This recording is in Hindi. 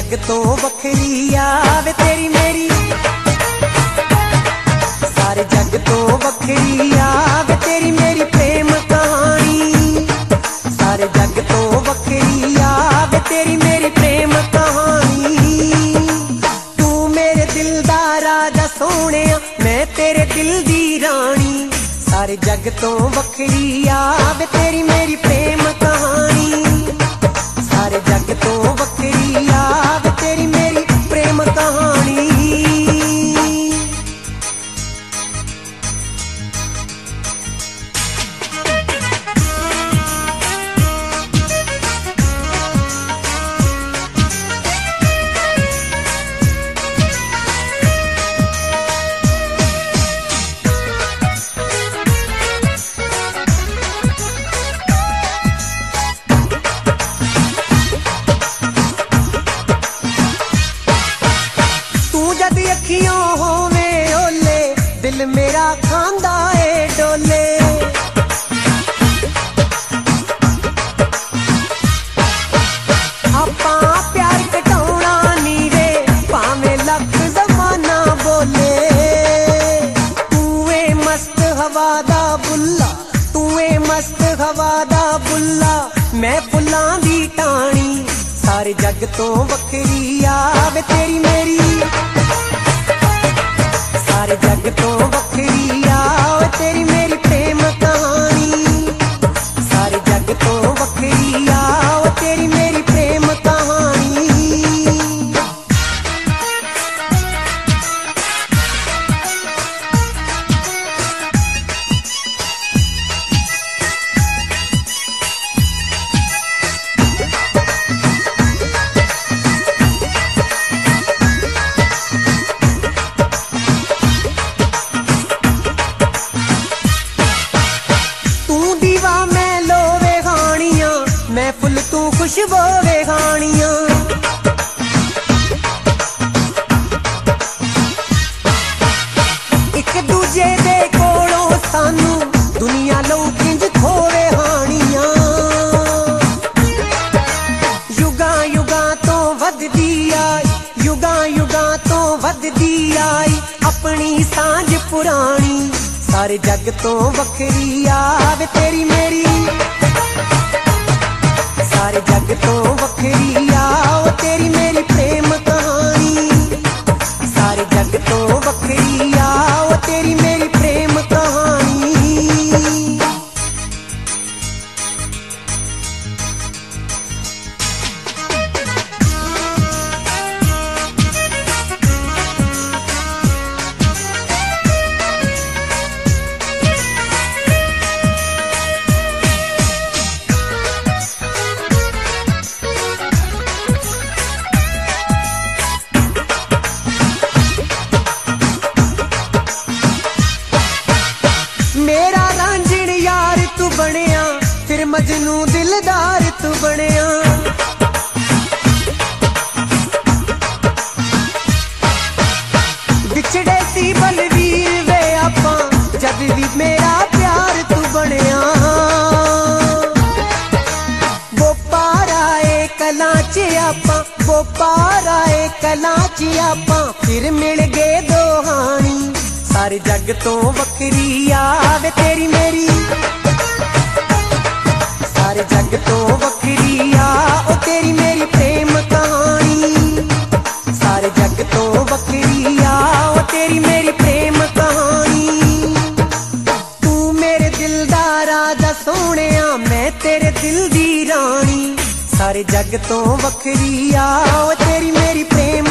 जग तो वखरी आवे तेरी मेरी, सारे जग तो वखरी आवे तेरी मेरी प्रेम कहानी, सारे जग तो वखरी आवे तेरी मेरी प्रेम कहानी। तू मेरे दिल दा राजा सोने, मैं तेरे दिल दी रानी, सारे जग तो वखरी आवे तेरी मेरी प्रेम कहानी, सारे जग तो वखरी आवे तेरी मेरी प्रेम कहानी। अखियों होवे ओले दिल मेरा खांदा ए डोले, आपां प्यार कटाउणा नी वे भावें लख ज़माना बोले। तू ए मस्त हवा दा बुल्ला, तू ए मस्त हवा दा बुल्ला, मैं फुल्लां दी टाणी, सारे जग तो वखरी आवे तेरी मेरी, सारे जग तो वखरी आवे तेरी मेरी प्रेम कहानी, सारे जग तो वखरी आवे तेरी मेरी प्रेम कहानी। मैं फुल तू खुशबू वे खानियां, एक दूजे दे कोलों सानू दुनिया लो किंज खोवे हानियां। युगां युगां तो वधदी आई, युगां युगां तो वधदी आई अपनी सांझ पुरानी, सारे जग तो वखरी आवे तेरी मेरी, सारे जग तो वखरी आओ तेरी मेरी प्रेम कहानी, सारे जग तो वखरी आओ तेरी मेरी प्रेम कहानी। मेरा रांझण यार तू बनिया, फिर मजनू दिलदार तू बनिया, बिछड़े सी बलवीर वे आपां जब भी मेरा प्यार तू बनिया। वो पारा ए कलां च आपां, वो पारा ए कलां च आपां फिर मिल गए दो हानी, सारे जग तो वखरी आवे तेरी मेरी, सारे जग तो वखरी आओ तेरी मेरी प्रेम कहानी, सारे जग तो वखरी आओ तेरी मेरी प्रेम कहानी। तू मेरे दिल दा राजा सोने, मैं तेरे दिल दी रानी, सारे जग तो वखरी आओ तेरी मेरी प्रेम